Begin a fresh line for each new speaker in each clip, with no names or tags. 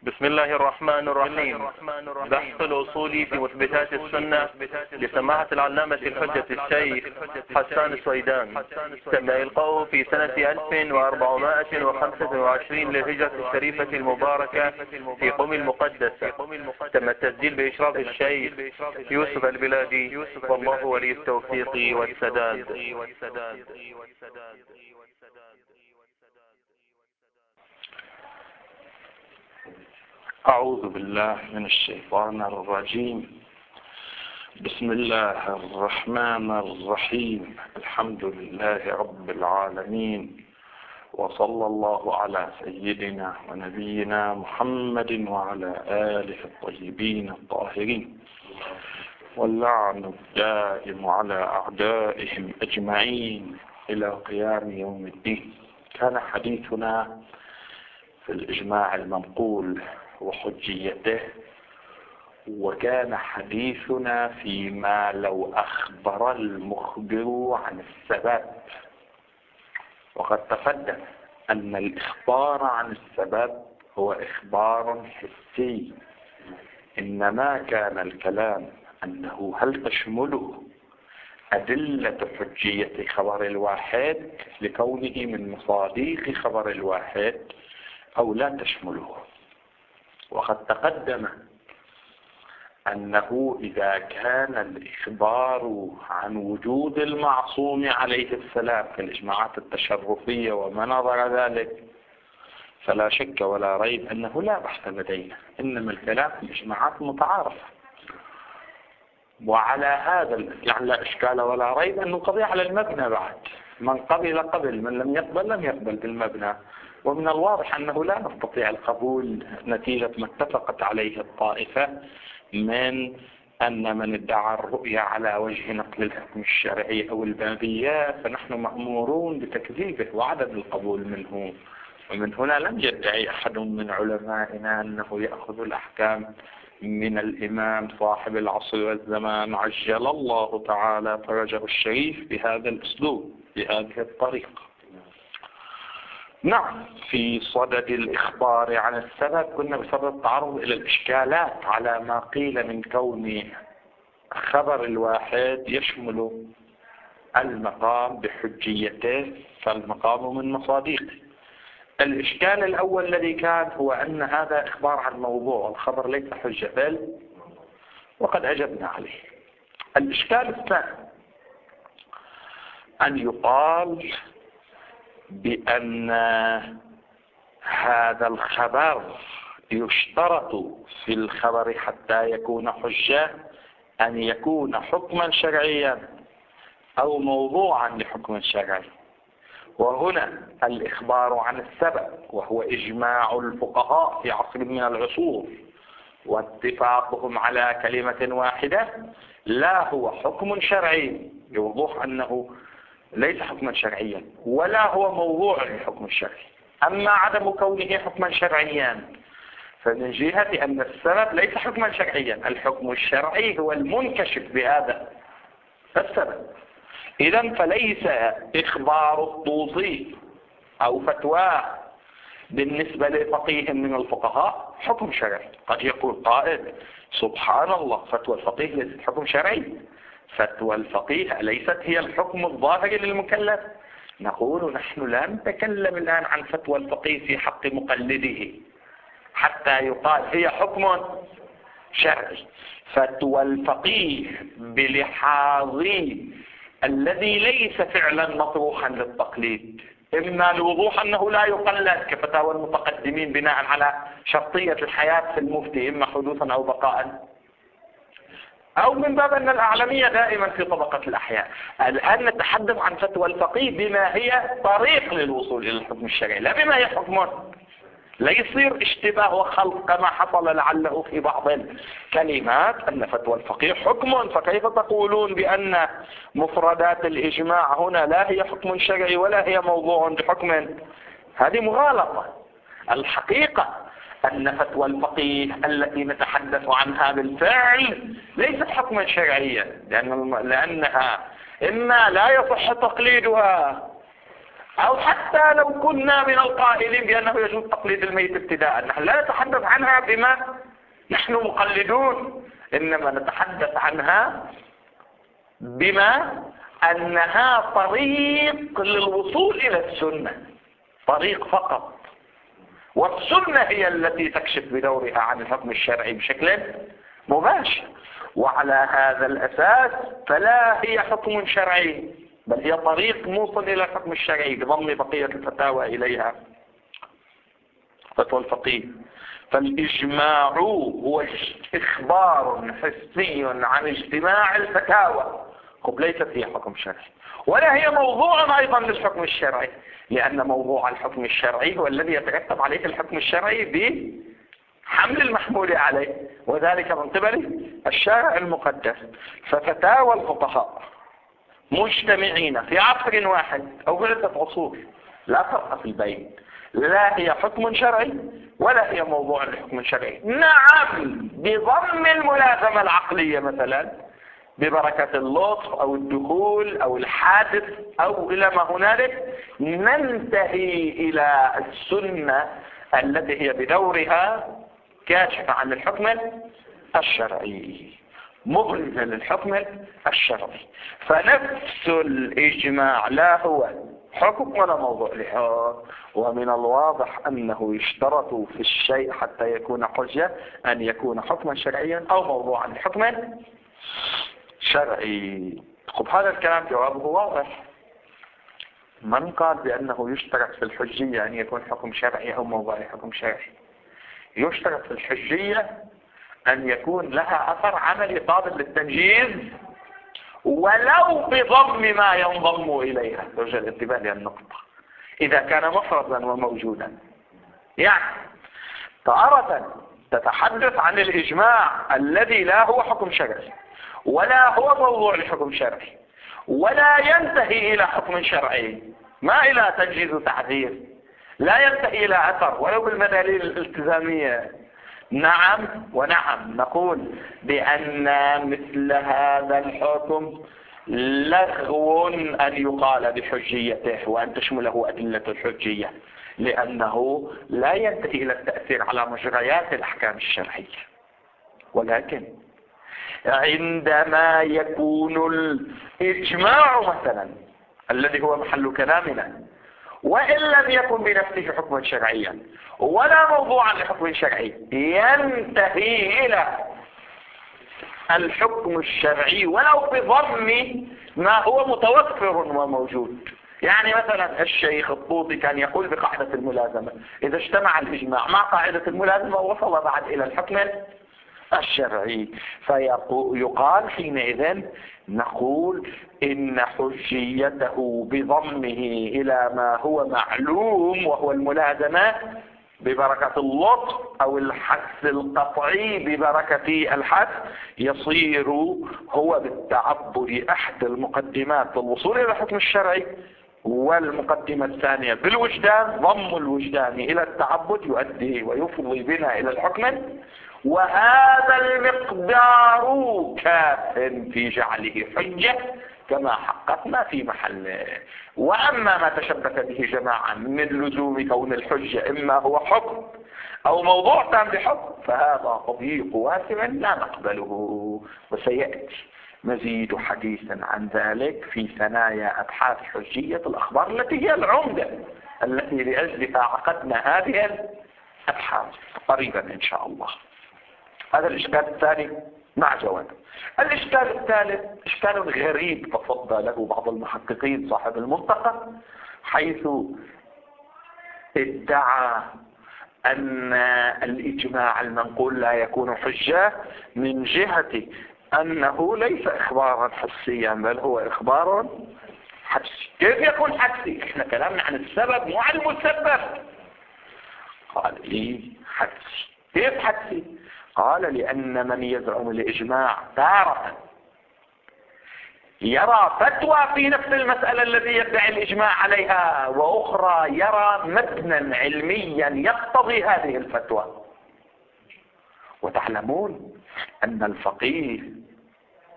بسم الله الرحمن الرحيم. بحث الأصول في مثبتات السنة لسماحة العلامة الحجة الشيخ حسان السويدان. تم إلقاؤه في سنة 1425 للهجرة الشريفة المباركة في قم المقدسة. تم التسجيل بإشراف الشيخ يوسف البلادي، والله ولي التوفيق والسداد.
أعوذ بالله من الشيطان الرجيم. بسم الله الرحمن الرحيم. الحمد لله رب العالمين، وصلى الله على سيدنا ونبينا محمد وعلى آله الطيبين الطاهرين، واللعن الدائم على أعدائهم أجمعين إلى قيام يوم الدين. كان حديثنا في الإجماع المنقول وحجيته، وكان حديثنا فيما لو أخبر المخبر عن السبب. وقد تقدم أن الإخبار عن السبب هو إخبار حسي، إنما كان الكلام أنه هل تشمله أدلة حجية خبر الواحد لكونه من مصادق خبر الواحد أو لا تشمله. وقد تقدم أنه إذا كان الإخبار عن وجود المعصوم عليه السلام في الإجماعات التشرفية وما نظر ذلك، فلا شك ولا ريب أنه لا بحث لدينا، إنما الكلام في الإجماعات متعارفة. وعلى هذا يعني لا إشكال ولا ريب أنه قضية على المبنى بعد، من قبل من لم يقبل بالمبنى. ومن الواضح أنه لا نستطيع القبول نتيجة ما اتفقت عليه الطائفة من أن من ادعى الرؤية على وجه نقل الحكم الشرعي أو البابية فنحن مأمورون بتكذيبه وعدم القبول منه. ومن هنا لم يدعي أحد من علمائنا أنه يأخذ الأحكام من الإمام صاحب العصر والزمان عجل الله تعالى فرجه الشريف بهذا الأسلوب بهذه الطريقة. نعم، في صدد الإخبار عن السبب كنا بصدد التعرض إلى الإشكالات على ما قيل من كون خبر الواحد يشمل المقام بحجيته، فالمقام من مصادقه. الإشكال الأول الذي كان هو أن هذا إخبار عن موضوع والخبر ليس حجة بل، وقد أجبنا عليه. الإشكال الثاني أن يقال بأن هذا الخبر يشترط في الخبر حتى يكون حجة أن يكون حكما شرعيا أو موضوعا لحكم شرعي. وهنا الإخبار عن السبب وهو إجماع الفقهاء في عصر من العصور واتفاقهم على كلمة واحدة لا هو حكم شرعي، بوضوح أنه ليس حكما شرعيا ولا هو موضوع للحكم الشرعي. أما عدم كونه حكما شرعيا فمن جهة أن السبب ليس حكما شرعيا، الحكم الشرعي هو المنكشف بهذا السبب. إذن فليس إخبار الطوسي أو فتوى بالنسبة لفقيه من الفقهاء حكم شرعي. قد يقول قائل سبحان الله، فتوى الفقيه ليست حكم شرعي، فتوى الفقيه ليست هي الحكم الظاهر للمكلف. نقول نحن لا نتكلم الآن عن فتوى الفقيه في حق مقلده حتى يقال هي حكم شرعي. فتوى الفقيه بلحاظ الذي ليس فعلا مطروحا للتقليد، إما لوضوح أنه لا يقلد كفتاوى المتقدمين بناء على شرطية الحياة في المفتي إما حدوثا أو بقاء، أو من باب أن الأعلمية دائما في طبقة الأحياء. الآن نتحدث عن فتوى الفقيه بما هي طريق للوصول إلى الحكم الشرعي لا بما هي حكم. لا يصير اشتباه وخلط كما حصل لعله في بعض الكلمات أن فتوى الفقيه حكم، فكيف تقولون بأن مفردات الإجماع هنا لا هي حكم شرعي ولا هي موضوع بحكم؟ هذه مغالطة. الحقيقة أن فتوى الفقيه التي نتحدث عنها بالفعل ليست حكما شرعيا، لأنها إما لا يصح تقليدها أو حتى لو كنا من القائلين بأنه يجوز تقليد الميت ابتداء، نحن لا نتحدث عنها بما نحن مقلدون، إنما نتحدث عنها بما أنها طريق للوصول إلى السنة، طريق فقط، والسنة هي التي تكشف بدورها عن الحكم الشرعي بشكل مباشر. وعلى هذا الأساس فلا هي حكم شرعي، بل هي طريق موصل إلى الحكم الشرعي بضم بقية الفتاوى إليها، فتوى الفقيه. فالإجماع هو إخبار حسي عن اجتماع الفتاوى، ليست هي حكم شرعي، ولا هي موضوع أيضا للحكم الشرعي، لأن موضوع الحكم الشرعي هو الذي يترتب عليه الحكم الشرعي بحمل المحمول عليه، وذلك من قبل الشارع المقدس. ففتاوى الفقهاء مجتمعين في عصر واحد أو في عدة عصور لا فرق في البين، لا هي حكم شرعي ولا هي موضوع لحكم شرعي. نعم، بضم الملازمة العقلية مثلا ببركة اللطف أو الدخول أو الحادث أو إلى ما هنالك، ننتهي إلى السنة التي هي بدورها كاشفة عن الحكم الشرعي، مبرزة للحكم الشرعي. فنفس الإجماع لا هو حكم ولا موضوع لحكم. ومن الواضح أنه يشترط في الشيء حتى يكون حجة أن يكون حكما شرعيا أو موضوعا لحكم شرعي. هذا الكلام جوابه واضح. من قال بأنه يشترط في الحجية أن يكون حكم شرعي أو موضوع لحكم شرعي؟ يشترط في الحجية أن يكون لها أثر عملي قابل للتنجيز ولو بضم ما ينضم إليها. يرجى الانتباه للنقطة، إذا كان مفرزا وموجودا. يعني تارة تتحدث عن الإجماع الذي لا هو حكم شرعي ولا هو موضوع لحكم شرعي ولا ينتهي إلى حكم شرعي، ما إلى تنجيز وتعذير، لا ينتهي إلى أثر ولو بالمداليل الالتزامية. نعم ونعم، نقول بأن مثل هذا الحكم لغو أن يقال بحجيته وأن تشمله أدلة الحجية، لأنه لا ينتهي إلى التأثير على مجريات الأحكام الشرعية. ولكن عندما يكون الإجماع مثلا الذي هو محل كلامنا وإن لم يكن بنفسه حكما شرعيا ولا موضوعا لحكم شرعي، ينتهي إلى الحكم الشرعي ولو بضم ما هو متوفر وموجود. يعني مثلا الشيخ الطوطي كان يقول بقاعدة الملازمة، إذا اجتمع الإجماع مع قاعدة الملازمة وصل بعد إلى الحكم الشرعي، فيقال حينئذ نقول إن حجيته بضمه إلى ما هو معلوم وهو الملازمة ببركة اللطف أو الحث القطعي ببركة الحث يصير هو بالتعبد أحد المقدمات للوصول إلى الحكم الشرعي. والمقدمة الثانية بالوجدان، ضم الوجدان إلى التعبد يؤدي ويفضي بنا إلى الحكم، وهذا المقدار كاف في جعله حجة كما حققنا في محله. وأما ما تشبث به جماعة من لزوم كون الحجة إما هو حكم أو موضوع تام بحكم فهذا تضييق واسع لا نقبله، وسيأتي مزيد حديثا عن ذلك في ثنايا أبحاث حجية الأخبار التي هي العمدة التي لأجلها عقدنا هذه الأبحاث قريبا إن شاء الله. هذا الإشكال الثاني مع جواب. الإشكال الثالث إشكال غريب تصدى له بعض المحققين صاحب المنطقة، حيث ادعى أن الإجماع المنقول لا يكون حجة من جهة أنه ليس إخبارا حسيا بل هو إخبار حدسي. كيف يكون حدسي؟ إحنا كلامنا عن السبب مو عن المسبب. قال لي حدسي. كيف حدسي؟ قال لأن من يزعم الإجماع تارة يرى فتوى في نفس المسألة التي يدعي الإجماع عليها، وأخرى يرى متنا علميا يقتضي هذه الفتوى. وتعلمون أن الفقيه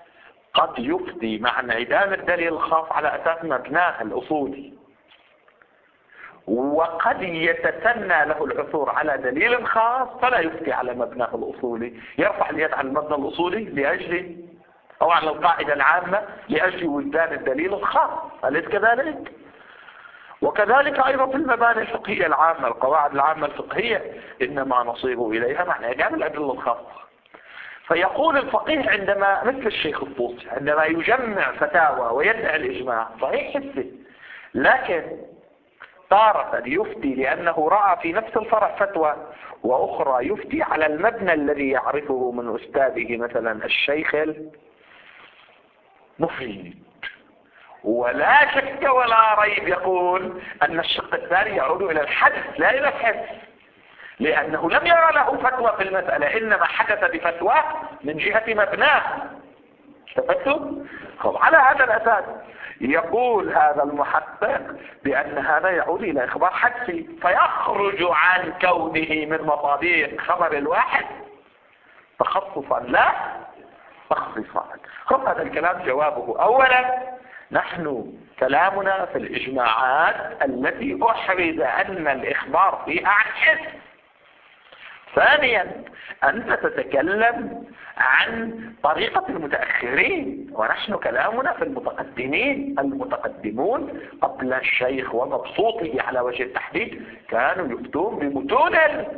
قد يفتي مع انعدام الدليل الخاص على أساس مبناه الأصولي، وقد يتسنى له العثور على دليل خاص فلا يفتي على مبناه الأصولي، يرفع اليد عن المبنى الأصولي لأجل أو على القاعدة العامة لأجل وجدان الدليل الخاص. أليس كذلك؟ وكذلك أيضا في المباني الفقهية العامة، القواعد العامة الفقهية إنما نصير إليها معنى إيجاب الأدلة الخاصة. فيقول الفقيه عندما مثل الشيخ الطوسي عندما يجمع فتاوى ويدعي الإجماع صحيح حسي، لكن تارة يفتي لأنه رأى في نفس الفرع فتوى، وأخرى يفتي على المبنى الذي يعرفه من أستاذه مثلا الشيخ المفيد. ولا شك ولا ريب يقول أن الشق الثاني يعود إلى الحدث لا إلى الحس، لأنه لم يرى له فتوى في المسألة، إنما حدث بفتوى من جهة مبناه. استفدتم؟ على هذا الأساس يقول هذا المحقق بأن هذا يعود إلى إخبار حدسي، فيخرج عن كونه من مصادر خبر الواحد تخصصا لا تخصيصا. هذا الكلام جوابه: أولا نحن كلامنا في الإجماعات التي أحرز أن الإخبار فيها عن حس. ثانيا أنت تتكلم عن طريقة المتأخرين، ونحن كلامنا في المتقدمين. المتقدمون قبل الشيخ ومبسوطه على وجه التحديد كانوا يفتون بمتون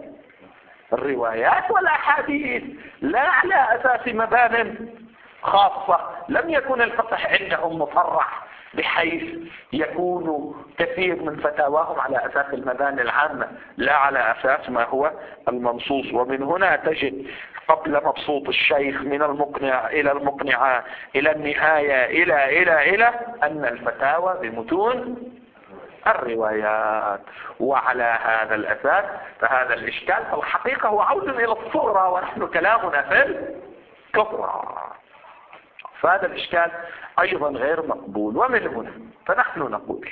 الروايات والأحاديث لا على أساس مبان خاصة. لم يكن الفقه عندهم مفرح بحيث يكون كثير من فتاواهم على أساس المباني العامة لا على أساس ما هو المنصوص. ومن هنا تجد قبل مبسوط الشيخ من المقنع إلى المقنعة إلى النهاية إلى أن الفتاوى بمتون الروايات. وعلى هذا الأساس فهذا الإشكال في الحقيقة هو عود إلى الصغرى، ونحن كلامنا في الكبرى. فهذا الإشكال أيضا غير مقبول. ومن هنا فنحن نقول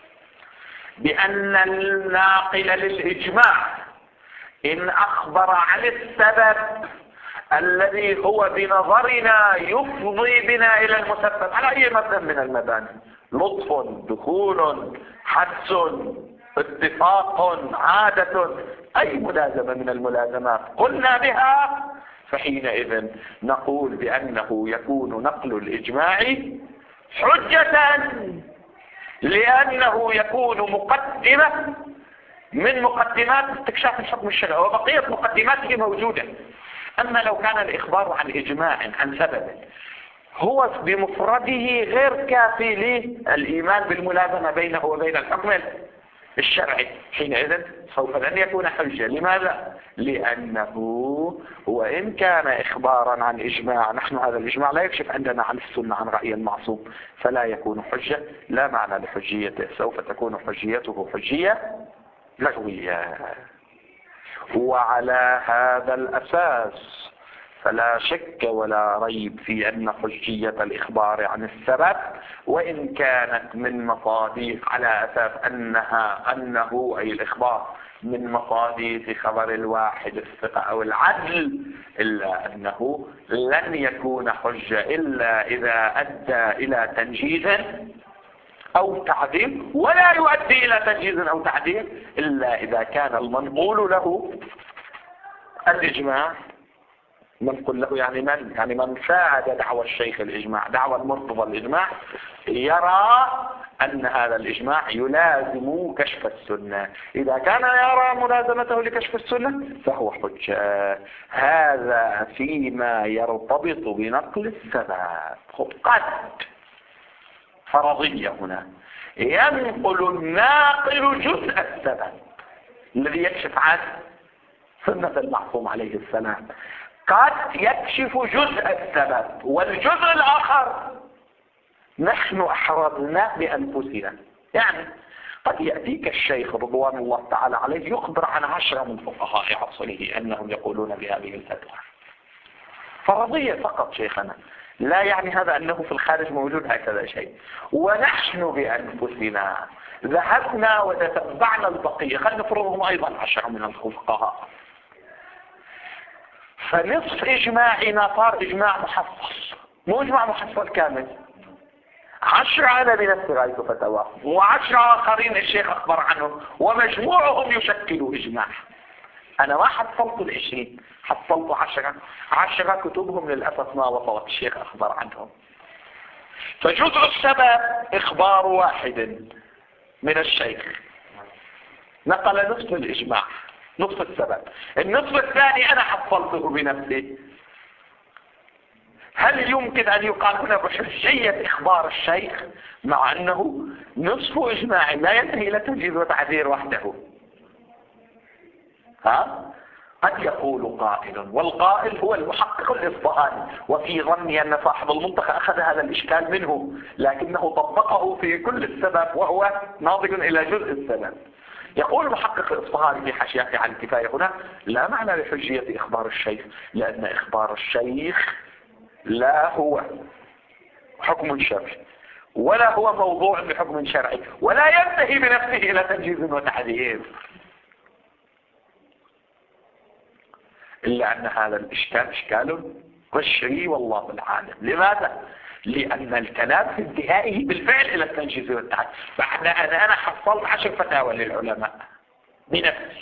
بأن الناقل للإجماع إن أخبر عن السبب الذي هو بنظرنا يفضي بنا إلى المسبب على أي مبنى من المباني، لطف، دخول، حدس، اتفاق، عادة، أي ملازمة من الملازمات قلنا بها، فحينئذ نقول بأنه يكون نقل الإجماع حجة، لأنه يكون مقدمة من مقدمات استكشاف الحكم الشرعي، وبقية مقدماته موجودة. أما لو كان الإخبار عن إجماع عن سبب هو بمفرده غير كافي للإيمان بالملازمة بينه وبين الحكم الشرعي، حينئذ سوف لن يكون حجة. لماذا؟ لأنه وإن كان إخبارا عن إجماع، نحن هذا الإجماع لا يكشف عندنا عن السنة عن رأي المعصوم، فلا يكون حجة، لا معنى لحجيته، سوف تكون حجيته حجية لغوية. وعلى هذا الأساس فلا شك ولا ريب في أن حجية الإخبار عن السبب وإن كانت من مصادر على أساس أنه أي الإخبار من مصادر خبر الواحد الثقة أو العدل، إلا أنه لن يكون حجة إلا إذا أدى إلى تنجيز أو تعديل، ولا يؤدي إلى تنجيز أو تعديل إلا إذا كان المنقول له الإجماع. منقول له يعني من ساعد دعوى الشيخ الإجماع، دعوى المرتضى الإجماع، يرى أن هذا الإجماع يلازم كشف السنة. إذا كان يرى ملازمته لكشف السنة فهو حجة. هذا فيما يرتبط بنقل السبب. قد فرضية هنا ينقل الناقل جزء السبب الذي يكشف عن سنة المعصوم عليه السلام، قد يكشف جزء السبب، والجزء الآخر نحن أحرزنا بأنفسنا. يعني قد يأتيك الشيخ رضوان الله تعالى عليه يخبر عن 10 من فقهاء عصره أنهم يقولون بهذه الفتوى، فرضية فقط شيخنا، لا يعني هذا أنه في الخارج موجود هكذا شيء. ونحن بأنفسنا ذهبنا وتتبعنا البقية، خلينا نفرضهم أيضا 10 من الفقهاء، فنصف إجماعنا صار إجماع محصل، مو إجماع محصل كامل. 10 أنا بنفسي رأيت فتاواهم، و10 آخرين الشيخ أخبر عنهم، ومجموعهم يشكلوا إجماع. أنا ما حصلت 20، حصلت 10 كتبهم للأسف ما وصلت الشيخ أخبر عنهم. فجزء السبب إخبار واحد من الشيخ نقل نصف الإجماع، نصف السبب. النصف الثاني أنا حصلته بنفسي. هل يمكن أن يقال هنا بحجية إخبار الشيخ مع أنه نصف إجماع لا ينتهي إلى تنجيز وتعذير وحده؟ قد يقول قائل، والقائل هو المحقق الإصفهاني، وفي ظني أن صاحب المنطقة أخذ هذا الإشكال منه، لكنه طبقه في كل السبب وهو ناظر إلى جزء السبب. يقول المحقق الإصفهاني في حاشيته على الكفاية هنا: لا معنى لحجية إخبار الشيخ، لأن إخبار الشيخ لا هو حكم شرعي ولا هو موضوع لحكم شرعي ولا ينتهي بنفسه إلى تنجيز وتعذير، إلا أن هذا الإشكال إشكال قشري والله العالم. لماذا؟ لأن الكلام في انتهائه بالفعل إلى التنجيز والتعذير. أنا حصلت 10 فتاوى للعلماء بنفسي،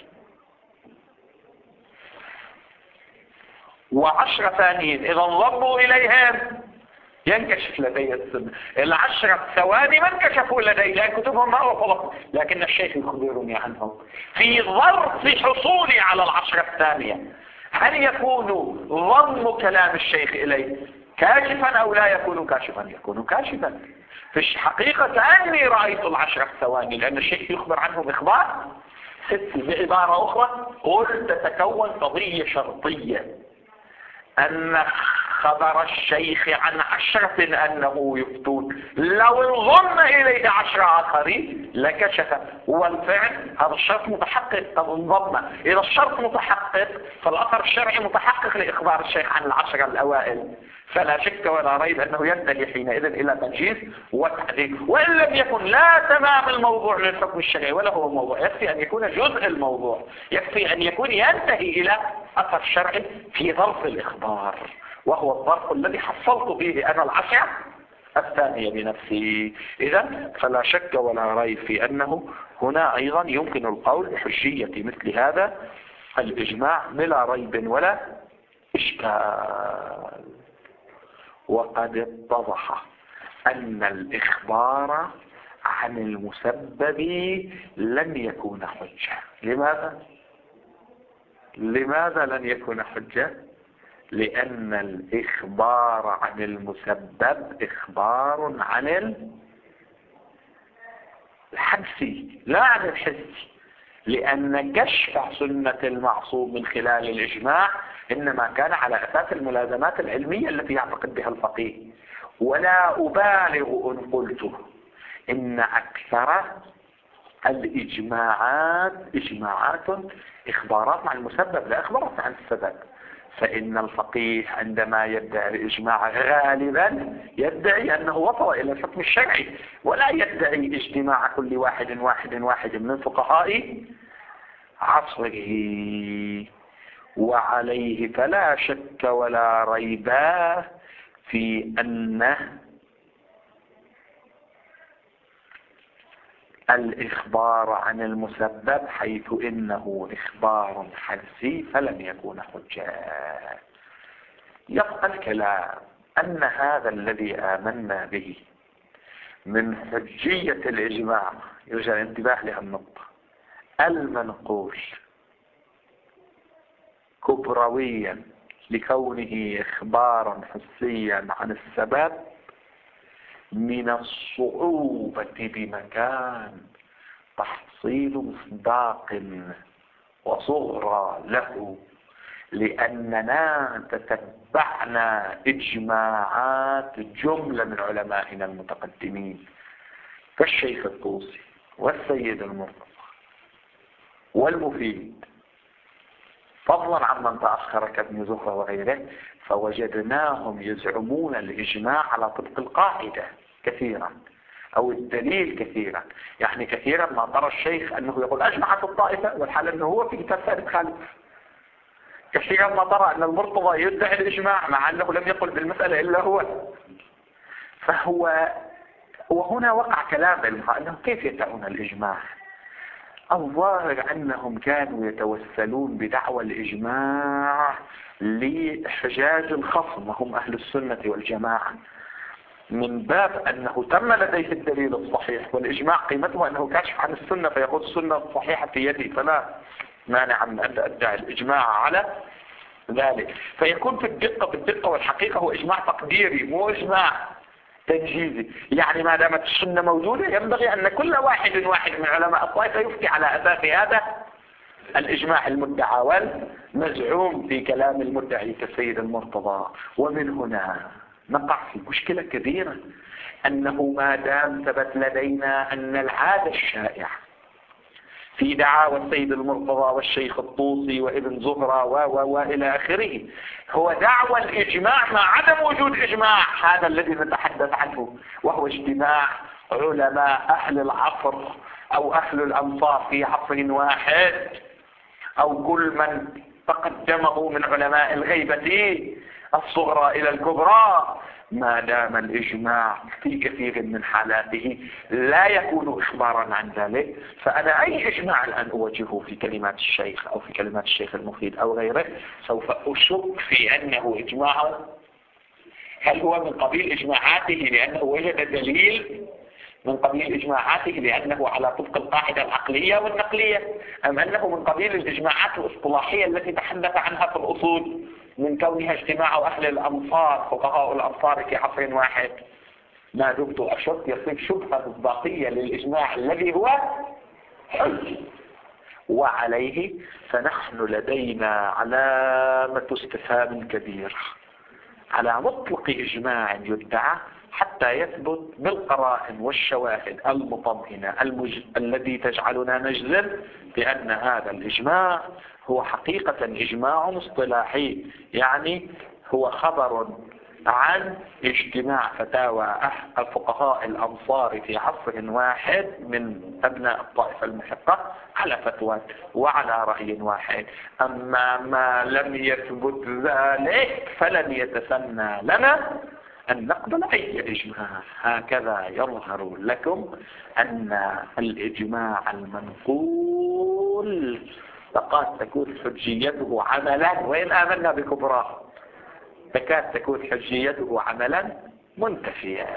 و10 ثانيين إذا انضموا إليهم ينكشف لدي السنة. 10 الثواني ما انكشفوا لدي لأن كتبهم ما وصلت، لكن الشيخ يخبرني عنهم. في ظرف حصولي على 10 الثانية هل يكون ضم كلام الشيخ إليه كاشفا أو لا يكون كاشفا؟ يكون كاشفا. في الحقيقة أني رأيت 10 الثواني لأن الشيخ يخبر عنهم إخبار ستي. بعبارة أخرى قلت تتكون قضية شرطية أن خبر الشيخ عن 10 أنه يفتون لو انضم إليه 10 آخرين لكشف. والفعل هذا الشرط متحقق قد انضم. إذا الشرط متحقق فالأثر الشرعي متحقق لإخبار الشيخ عن 10 الأوائل، فلا شك ولا ريب أنه ينتهي حينئذ إلى تنجيز وتعذير. وإن لم يكن لا تمام الموضوع للحكم الشرعي ولا هو موضوع، يكفي أن يكون جزء الموضوع، يكفي أن يكون ينتهي إلى أثر شرعي في ظرف الإخبار، وهو الظرف الذي حصلت به أنا 10 الثانية بنفسي. إذن فلا شك ولا ريب في أنه هنا أيضا يمكن القول بحجية مثل هذا الإجماع بلا ريب ولا إشكال. وقد اتضح أن الإخبار عن المسبب لن يكون حجة. لماذا لن يكون حجة؟ لأن الإخبار عن المسبب إخبار عن الحدسي لا عن الحسي، لأن كشف سنة المعصوم من خلال الإجماع إنما كان على أساس الملازمات العلمية التي يعتقد بها الفقيه. ولا أبالغ إن قلت إن أكثر الإجماعات إجماعات إخبارات عن المسبب لا إخبارات عن السبب. فإن الفقيه عندما يدعي الإجماع غالبا يدعي أنه وصل إلى الحكم الشرعي، ولا يدعي اجتماع كل واحد من فقهاء عصره. وعليه فلا شك ولا ريب في أن الإخبار عن المسبب حيث إنه إخبار حدسي فلن يكون حجة. يبقى الكلام أن هذا الذي آمنا به من حجية الإجماع يرجى الانتباه لهالنقطة، المنقول كبرويا لكونه إخبارا حسيا عن السبب من الصعوبة بمكان تحصيل مصداق وصغرى له، لأننا تتبعنا إجماعات جملة من علمائنا المتقدمين كالشيخ الطوسي والسيد المرتضى والمفيد، فضلا عمن تأخر كابن زهرة وغيره، فوجدناهم يزعمون الإجماع على طبق القاعدة كثيرا أو الدليل كثيرا. يعني كثيرا ما ترى الشيخ أنه يقول أجمعت الطائفة والحال أنه هو في كتاب ثالث خالد. كثيرا ما ترى أن المرتضى يدعي الإجماع مع أنه لم يقل بالمسألة إلا هو. فهو وهنا وقع كلام أنه كيف يدعون الإجماع؟ الظاهر أنهم كانوا يتوسلون بدعوى الإجماع لحجاج الخصم وهم أهل السنة والجماعة، من باب أنه تم لديه الدليل الصحيح، والإجماع قيمته أنه كاشف عن السنة، فيقول السنة الصحيحة في يدي، فلا مانع من أن أدعي الإجماع على ذلك. فيكون في الدقة والحقيقة هو إجماع تقديري مو إجماع تنجيزي. يعني ما دامت السنة موجودة ينبغي أن كل واحد من علماء الطائفة يفتي على أساس هذا الإجماع المدعى والمزعوم في كلام المدعي كالسيد المرتضى. ومن هنا نقع في مشكلة كبيرة، أنه ما دام ثبت لدينا أن العادة الشائعة في دعاوى السيد المرتضى والشيخ الطوسي وابن زهرة وإلى آخره هو دعوى الإجماع مع عدم وجود إجماع، هذا الذي نتحدث عنه، وهو اجتماع علماء أهل العصر أو أهل الأمصار في عصر واحد، أو كل من تقدمه من علماء الغيبة الصغرى إلى الكبرى، ما دام الإجماع في كثير من حالاته لا يكون إخبارا عن ذلك، فأنا أي إجماع الآن أوجهه في كلمات الشيخ أو في كلمات الشيخ المفيد أو غيره سوف أشك في أنه إجماع. هل هو من قبيل إجماعاته لأنه وجد دليل، من قبيل إجماعاته لأنه على طبق القاعدة العقلية والنقلية، أم أنه من قبيل الإجماعات الاصطلاحية التي تحدث عنها في الأصول من كونها اجتماع أهل الأمصار فقهاء الأمصار في عصر واحد؟ ما دمت أشك يصير شبهة مصداقية للإجماع الذي هو حج. وعليه فنحن لدينا علامة استفهام كبيرة على مطلق إجماع يدعى حتى يثبت بالقرائن والشواهد المطمئنة الذي تجعلنا نجزم بأن هذا الإجماع هو حقيقة إجماع اصطلاحي، يعني هو خبر عن اجتماع فتاوى الفقهاء الأمصار في عصر واحد من أبناء الطائفة المحقة على فتوى وعلى رأي واحد. أما ما لم يثبت ذلك فلن يتسنى لنا أن نقبل أي إجماع. هكذا يظهر لكم أن الإجماع المنقول فقد تكون حجيته عملا، وإن آمنا بكبراه تكاد تكون حجيته عملا منتفيا.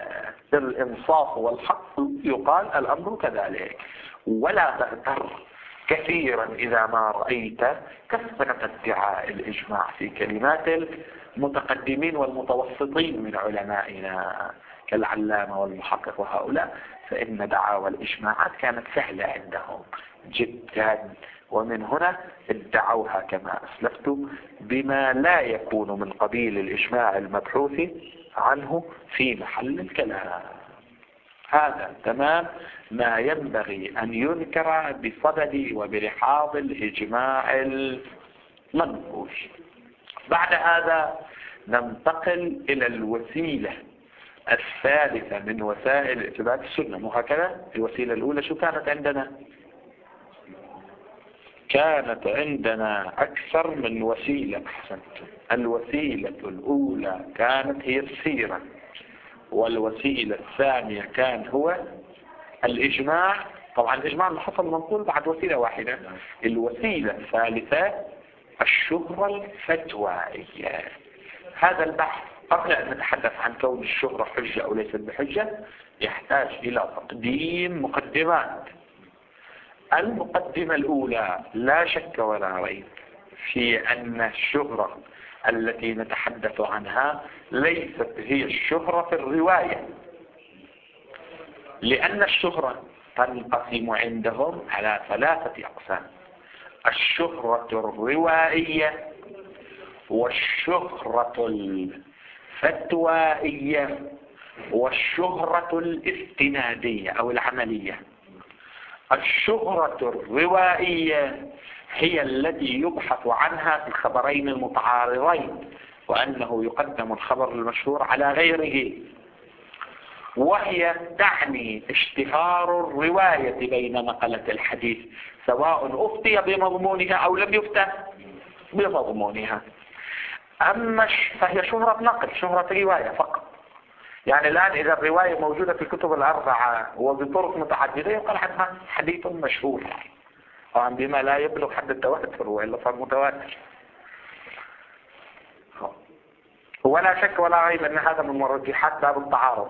الإنصاف والحق يقال الأمر كذلك، ولا تغتر كثيرا إذا ما رأيت كثرة ادعاء الإجماع في كلمات المتقدمين والمتوسطين من علمائنا كالعلامة والمحقق وهؤلاء، فإن دعاوى الإجماعات كانت سهلة عندهم جدا، ومن هنا ادعوها كما أسلفت بما لا يكون من قبيل الإجماع المبحوث عنه في محل الكلام. هذا تمام ما ينبغي أن يذكر بصدد وبرحاض الإجماع المنقول. بعد هذا ننتقل إلى الوسيلة الثالثة من وسائل إثبات السنة. مو هكذا؟ الوسيلة الأولى شو كانت عندنا؟ كانت عندنا أكثر من وسيلة. أحسنت. الوسيلة الأولى كانت هي السيرة، والوسيلة الثانية كان هو الإجماع. طبعا الإجماع اللي حصل منقول بعد وسيلة واحدة. الوسيلة الثالثة الشهرة الفتوائية. هذا البحث قبل أن نتحدث عن كون الشهرة حجة أو ليست بحجة يحتاج إلى تقديم مقدمات. المقدمة الأولى لا شك ولا ريب في أن الشهرة التي نتحدث عنها ليست هي الشهرة في الرواية، لأن الشهرة تنقسم عندهم على 3 أقسام: الشهرة الروائية والشهرة الفتوائية والشهرة الاستنادية أو العملية. الشهرة الروائية هي التي يبحث عنها في الخبرين المتعارضين، وأنه يقدم الخبر المشهور على غيره، وهي تعني اشتهار الرواية بين نقلة الحديث سواء أفتي بمضمونها أو لم يفتى بمضمونها. فهي شهرة نقل، شهرة رواية فقط. يعني الآن إذا الرواية موجودة في الكتب الأربعة وبطرق متعددة يقال عنها حديث مشهور، طبعا بما لا يبلغ حد التواتر وإلا صار متواتر. ولا شك ولا ريب أن هذا من مرجحات باب التعارض.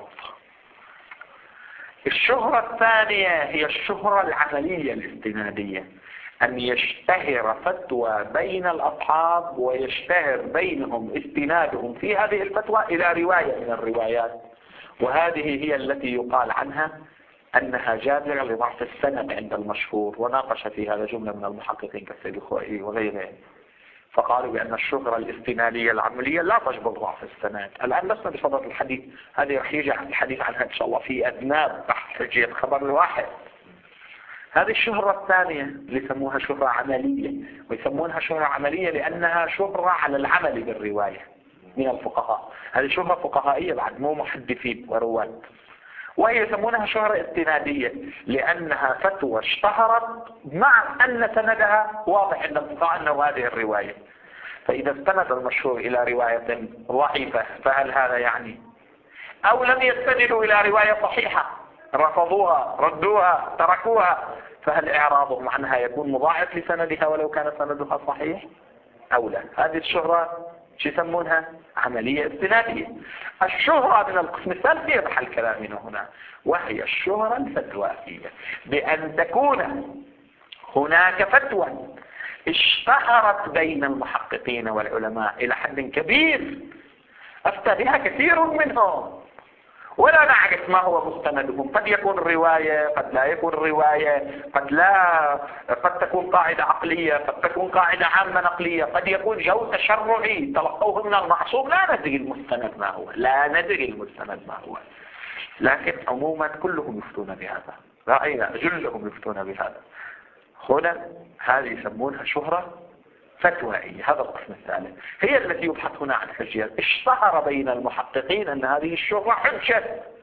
الشهرة الثانية هي الشهرة العملية الاستنادية، أن يشتهر فتوى بين الأصحاب ويشتهر بينهم استنادهم في هذه الفتوى إلى رواية من الروايات، وهذه هي التي يقال عنها أنها جابرة لضعف السند عند المشهور. وناقش في هذا جملة من المحققين كالسيد الخوئي وغيرهم، فقالوا بأن الشهرة الاستنادية العملية لا تجبر ضعف السند. الآن لسنا بصدد الحديث، هذه رح يجي الحديث عنها إن شاء الله في أذناب بحث حجية خبر الواحد. هذه الشهرة الثانية اللي يسموها شهرة عملية، ويسمونها شهرة عملية لأنها شهرة على العمل بالرواية من الفقهاء. هذه شهرة فقهائية بعد، مو محدثين ورواد. وهي يسمونها شهرة استنادية لأنها فتوى اشتهرت مع أن سندها واضح عند الفقهاء أنه هذه الرواية. فإذا استند المشهور إلى رواية ضعيفة فهل هذا يعني؟ أو لم يستندوا إلى رواية صحيحة، رفضوها، ردوها، تركوها، فهل إعراضهم عنها يكون مضاعف لسندها ولو كان سندها صحيح أو لا؟ هذه الشهرة شو يسمونها؟ عملية استنادية. الشهرة من القسم الثالث هي محل كلامنا هنا، وهي الشهرة الفتوائية، بأن تكون هناك فتوى اشتهرت بين المحققين والعلماء إلى حد كبير، أفتى بها كثير منهم ولا نعرف ما هو مستندهم. قد يكون رواية، قد لا يكون رواية، قد تكون قاعدة عقلية، قد تكون قاعدة عامة نقلية، قد يكون جو تشرعي تلقوه من المعصوم، لا ندري المستند ما هو، لا ندري المستند ما هو، لكن عموما كلهم يفتون بهذا، رأينا جلهم يفتون بهذا. هنا هذه يسمونها شهرة فتوائية. هذا القسم الثالث هي التي يبحث هنا عن حجية. اشتهر بين المحققين أن هذه الشهرة حجة،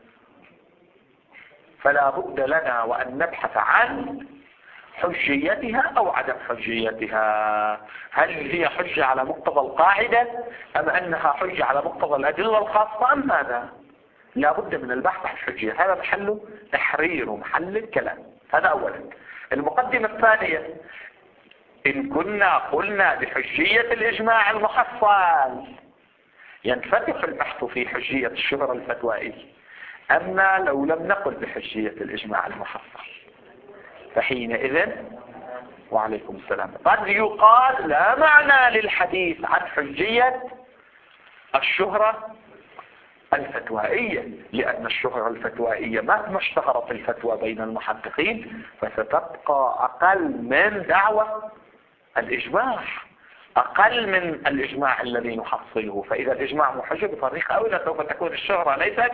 فلا بد لنا وأن نبحث عن حجيتها أو عدم حجيتها. هل هي حجة على مقتضى القاعدة أم أنها حجة على مقتضى الأدلة الخاصة أم ماذا؟ لا بد من البحث عن حجية، هذا محل تحرير ومحل الكلام. هذا أولا. المقدمة الثانية، إن كنا قلنا بحجية الإجماع المحصل ينفتح البحث في حجية الشهرة الفتوائية. أما لو لم نقل بحجية الإجماع المحصل فحينئذ وعليكم السلام قد يقال لا معنى للحديث عن حجية الشهرة الفتوائية، لأن الشهرة الفتوائية مهما اشتهرت الفتوى بين المحققين فستبقى أقل من دعوة الإجماع، أقل من الإجماع الذي نحصله. فإذا الإجماع محجة بطريقة أولى سوف تكون الشهرة ليست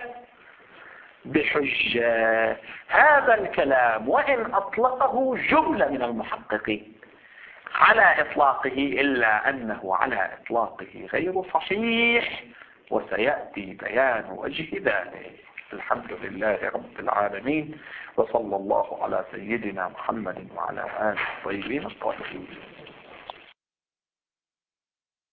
بحجة. هذا الكلام وإن أطلقه جملة من المحققين على إطلاقه إلا أنه على إطلاقه غير صحيح، وسيأتي بيان وجه ذلك. الحمد لله رب العالمين، وصلى الله على سيدنا محمد وعلى آله الطيبين الطاهرين.